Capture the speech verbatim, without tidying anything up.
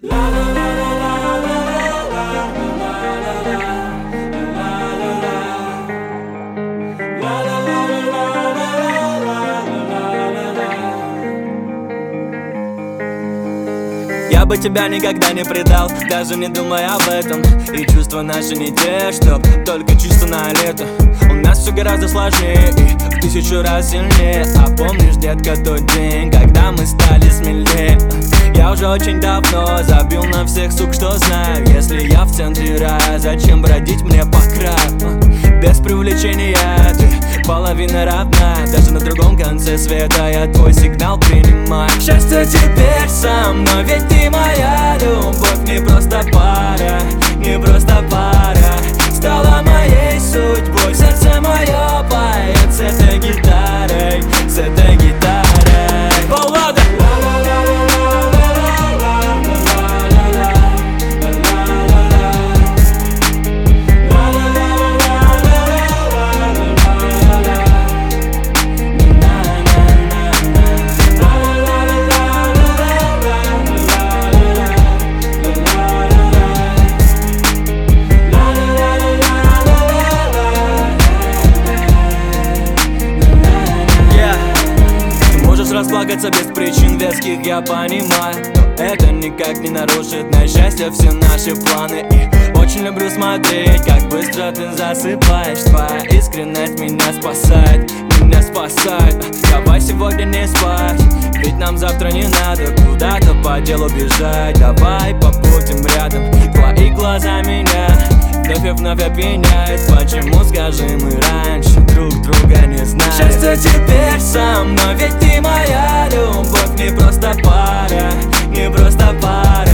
Я бы тебя никогда не предал, даже не думая об этом. И чувства наши не те, чтоб только чисто на лето. У нас все гораздо сложнее и в тысячу раз сильнее. А помнишь, детка, тот день, когда мы стали смелее? Я уже очень давно забил на всех сук, что знаю. Если я в центре рая, зачем бродить мне по краю? Без привлечения ты половина равна. Даже на другом конце света я твой сигнал принимаю. Счастье теперь со мной, ведь ты моя любовь. Не просто пара, не просто пара. Стала моей судьбой, сердце мое поет с этой гитарой, с этой гитарой. Полгода. Расплакаться без причин веских, я понимаю, но это никак не нарушит на счастье все наши планы. И очень люблю смотреть, как быстро ты засыпаешь. Твоя искренность меня спасает, меня спасает. Давай сегодня не спать, ведь нам завтра не надо куда-то по делу бежать. Давай побудем рядом, твои глаза меня вновь и вновь опьяняет. Почему, скажи, мы раньше друг друга не знали? Счастье теперь со мной, ведь ты моя любовь. Не просто пара, не просто пара.